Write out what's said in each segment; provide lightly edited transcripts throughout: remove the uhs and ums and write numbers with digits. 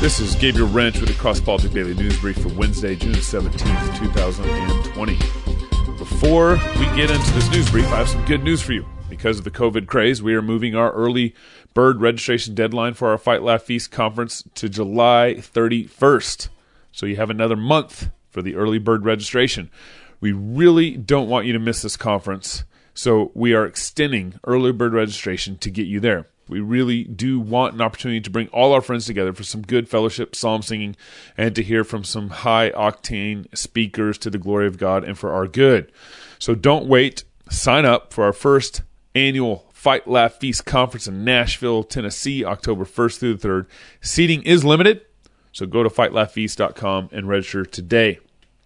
This is Gabriel Wrench with the Cross Politic Daily News Brief for Wednesday, June 17th, 2020. Before we get into this news brief, I have some good news for you. Because of the COVID craze, we are moving our early bird registration deadline for our Fight, Laugh, Feast conference to July 31st. So you have another month for the early bird registration. We really don't want you to miss this conference, so we are extending early bird registration to get you there. We really do want an opportunity to bring all our friends together for some good fellowship, psalm singing, and to hear from some high-octane speakers to the glory of God and for our good. So don't wait. Sign up for our first annual Fight, Laugh, Feast conference in Nashville, Tennessee, October 1st through the 3rd. Seating is limited, so go to fightlaughfeast.com and register today.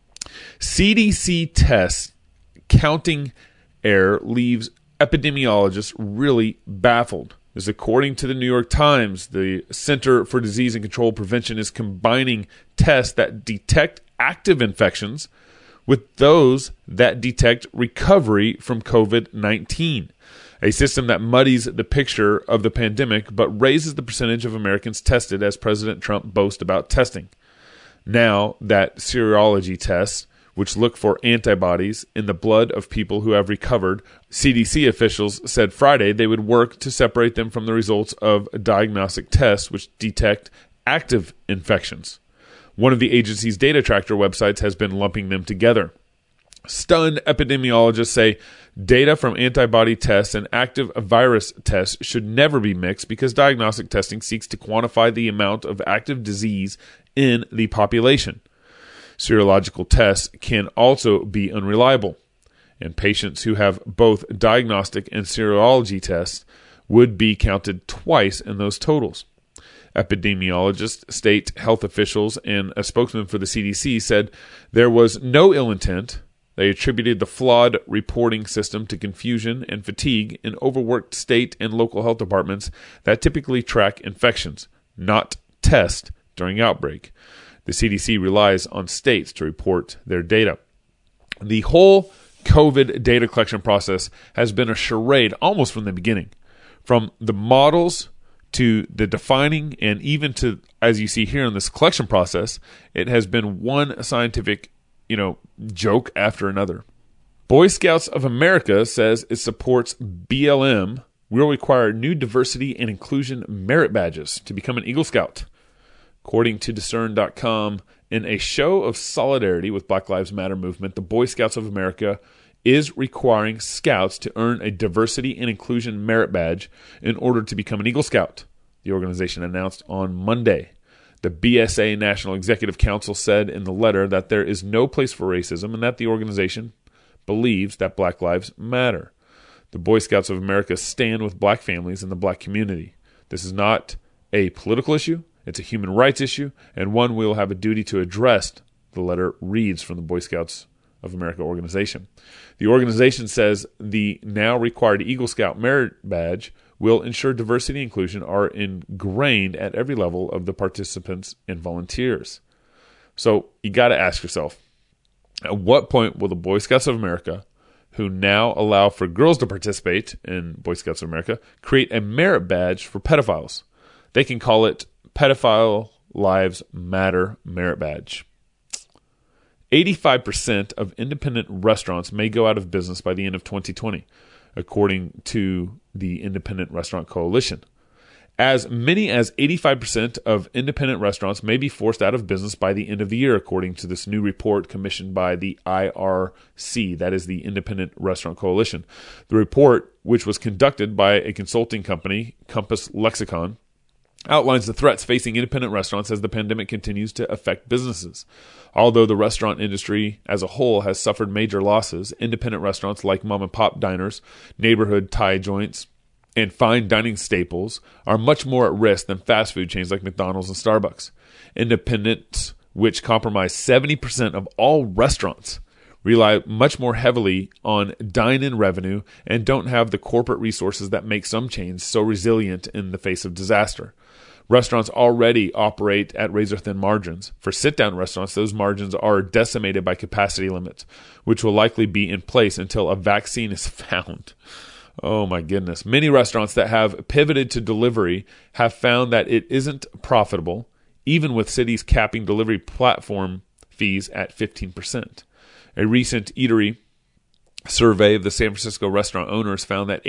CDC tests counting error leaves epidemiologists really baffled. As according to the New York Times, the Center for Disease and Control Prevention is combining tests that detect active infections with those that detect recovery from COVID-19, a system that muddies the picture of the pandemic but raises the percentage of Americans tested as President Trump boasts about testing. Now that serology tests, which look for antibodies in the blood of people who have recovered, CDC officials said Friday they would work to separate them from the results of diagnostic tests which detect active infections. One of the agency's data tracker websites has been lumping them together. Stunned epidemiologists say data from antibody tests and active virus tests should never be mixed because diagnostic testing seeks to quantify the amount of active disease in the population. Serological tests can also be unreliable, and patients who have both diagnostic and serology tests would be counted twice in those totals. Epidemiologists, state health officials, and a spokesman for the CDC said there was no ill intent. They attributed the flawed reporting system to confusion and fatigue in overworked state and local health departments that typically track infections, not test during outbreak. The CDC relies on states to report their data. The whole COVID data collection process has been a charade almost from the beginning. From the models to the defining and even to, as you see here in this collection process, it has been one scientific, joke after another. Boy Scouts of America says it supports BLM will require new diversity and inclusion merit badges to become an Eagle Scout. According to Discern.com, in a show of solidarity with Black Lives Matter movement, the Boy Scouts of America is requiring scouts to earn a diversity and inclusion merit badge in order to become an Eagle Scout, the organization announced on Monday. The BSA National Executive Council said in the letter that there is no place for racism and that the organization believes that Black lives matter. The Boy Scouts of America stand with black families and the black community. This is not a political issue. It's a human rights issue, and one we will have a duty to address, the letter reads from the Boy Scouts of America organization. The organization says the now required Eagle Scout merit badge will ensure diversity and inclusion are ingrained at every level of the participants and volunteers. So you got to ask yourself, at what point will the Boy Scouts of America, who now allow for girls to participate in Boy Scouts of America, create a merit badge for pedophiles? They can call it Pedophile Lives Matter Merit Badge. 85% of independent restaurants may go out of business by the end of 2020, according to the Independent Restaurant Coalition. As many as 85% of independent restaurants may be forced out of business by the end of the year, according to this new report commissioned by the IRC, that is the Independent Restaurant Coalition. The report, which was conducted by a consulting company, Compass Lexicon, outlines the threats facing independent restaurants as the pandemic continues to affect businesses. Although the restaurant industry as a whole has suffered major losses, independent restaurants like mom-and-pop diners, neighborhood Thai joints, and fine dining staples are much more at risk than fast food chains like McDonald's and Starbucks. Independents, which comprise 70% of all restaurants, rely much more heavily on dine-in revenue and don't have the corporate resources that make some chains so resilient in the face of disaster. Restaurants already operate at razor-thin margins. For sit-down restaurants, those margins are decimated by capacity limits, which will likely be in place until a vaccine is found. Oh my goodness. Many restaurants that have pivoted to delivery have found that it isn't profitable, even with cities capping delivery platform fees at 15%. A recent eatery survey of the San Francisco restaurant owners found that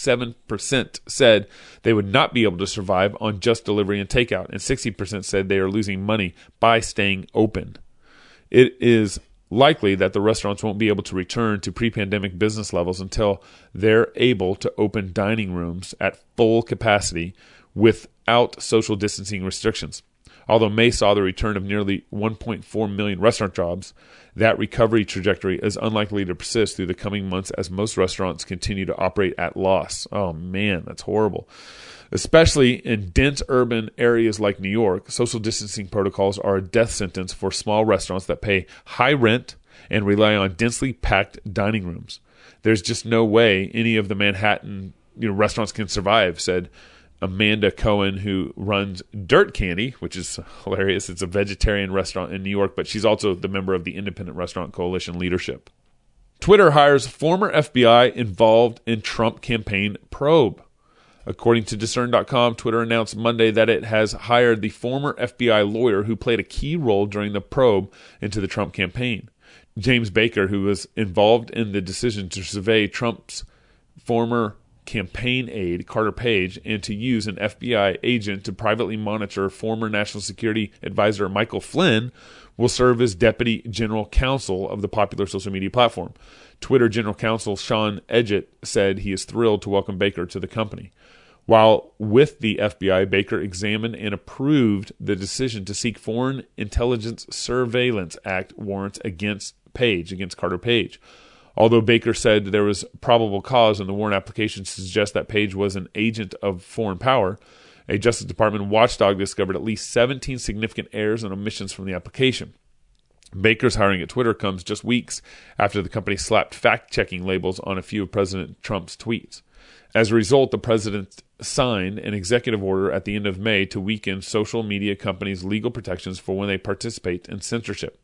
87% said they would not be able to survive on just delivery and takeout, and 60% said they are losing money by staying open. It is likely that the restaurants won't be able to return to pre-pandemic business levels until they're able to open dining rooms at full capacity without social distancing restrictions. Although May saw the return of nearly 1.4 million restaurant jobs, that recovery trajectory is unlikely to persist through the coming months as most restaurants continue to operate at loss. Oh man, that's horrible. Especially in dense urban areas like New York, social distancing protocols are a death sentence for small restaurants that pay high rent and rely on densely packed dining rooms. There's just no way any of the Manhattan restaurants can survive, said Amanda Cohen, who runs Dirt Candy, which is hilarious. It's a vegetarian restaurant in New York, but she's also the member of the Independent Restaurant Coalition leadership. Twitter hires former FBI involved in Trump campaign probe. According to Discern.com, Twitter announced Monday that it has hired the former FBI lawyer who played a key role during the probe into the Trump campaign. James Baker, who was involved in the decision to survey Trump's former campaign aide, Carter Page, and to use an FBI agent to privately monitor former National Security Advisor Michael Flynn, will serve as Deputy General Counsel of the popular social media platform. Twitter General Counsel Sean Edgett said he is thrilled to welcome Baker to the company. While with the FBI, Baker examined and approved the decision to seek Foreign Intelligence Surveillance Act warrants against Carter Page. Although Baker said there was probable cause in the warrant application to suggest that Page was an agent of foreign power, a Justice Department watchdog discovered at least 17 significant errors and omissions from the application. Baker's hiring at Twitter comes just weeks after the company slapped fact-checking labels on a few of President Trump's tweets. As a result, the president signed an executive order at the end of May to weaken social media companies' legal protections for when they participate in censorship.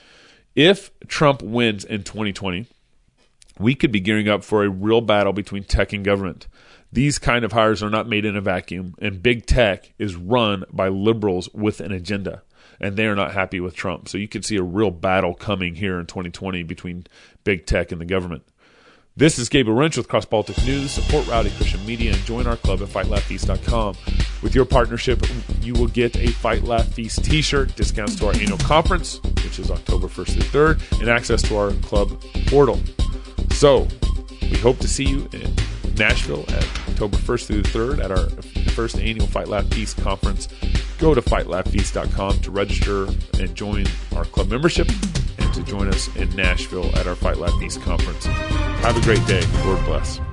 If Trump wins in 2020, we could be gearing up for a real battle between tech and government. These kind of hires are not made in a vacuum, and big tech is run by liberals with an agenda, and they are not happy with Trump. So you could see a real battle coming here in 2020 between big tech and the government. This is Gabriel Wrench with Cross Politics News. Support Rowdy Christian Media and join our club at FightLaughFeast.com. With your partnership, you will get a Fight Laugh Feast t-shirt, discounts to our annual conference, which is October 1st through 3rd, and access to our club portal. So, we hope to see you in Nashville at October 1st through the 3rd at our first annual Fight Laugh Feast conference. Go to FightLaughFeast.com to register and join our club membership and to join us in Nashville at our Fight Laugh Feast conference. Have a great day. Lord bless.